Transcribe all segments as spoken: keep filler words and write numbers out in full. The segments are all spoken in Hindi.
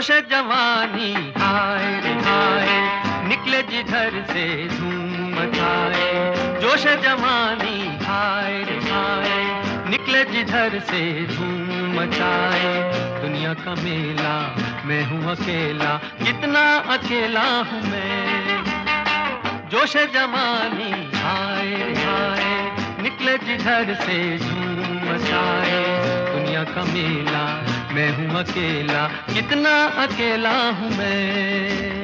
जोश जवानी हाय रे हाय, निकले जिधर से धूम मचाए। जोश जवानी हाय रे हाय, निकले जिधर से धूम मचाए। दुनिया का मेला मैं हूँ अकेला, कितना अकेला हूँ मैं। जोश जवानी हाय रे हाय, निकले जिधर से धूम मचाए। दुनिया का मेला मैं हूँ अकेला, कितना अकेला हूँ मैं।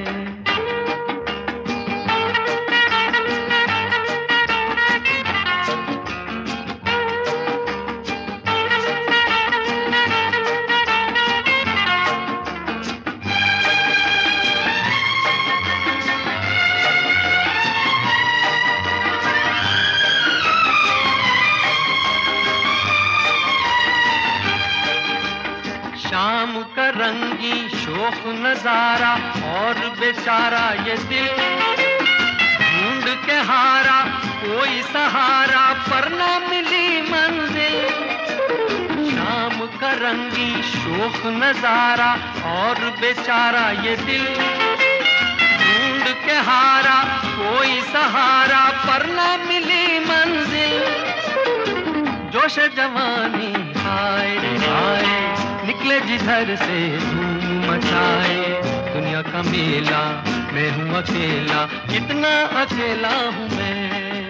शाम का रंगी शोक नजारा और बेचारा ये दिल ढूंढ के हारा, कोई सहारा पर ना मिली मंजिल। शाम का रंगी शोक नजारा और बेचारा ये दिल ढूंढ के हारा, कोई सहारा पर ना मिली मंजिल। जोश जवानी हाय रे हाय, निकले जिधर से धूम मचाए। दुनिया का मेला मैं हूँ अकेला, कितना अकेला हूँ मैं।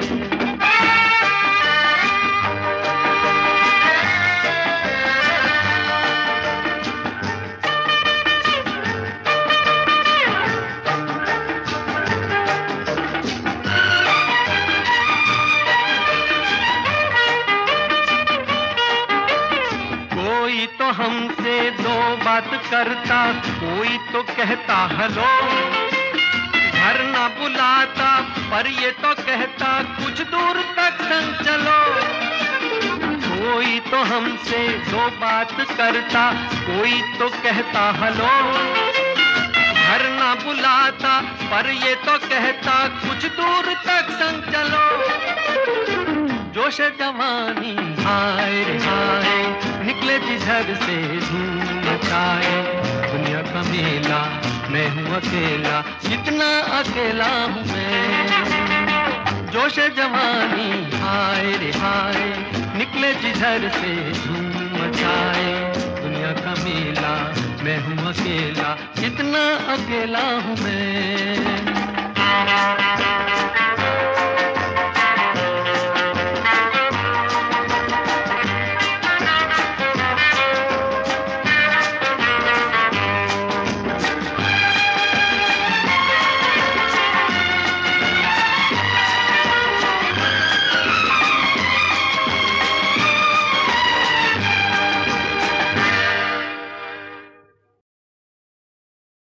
कोई तो हमसे दो बात करता, कोई तो कहता हेलो। घर ना बुलाता पर ये तो कहता कुछ दूर तक संग चलो। कोई तो हमसे दो बात करता, कोई तो कहता हेलो। घर ना बुलाता पर ये तो कहता कुछ दूर तक संग चलो। जोश जवानी हाय रे हाय, निकले जिधर से धूम मचाए। दुनिया का मेला मैं हूँ अकेला, कितना अकेला हूँ मैं। जोश जवानी हाय रे हाय, निकले जिधर से धूम मचाए। दुनिया का मेला मैं हूँ अकेला, कितना अकेला हूँ मैं।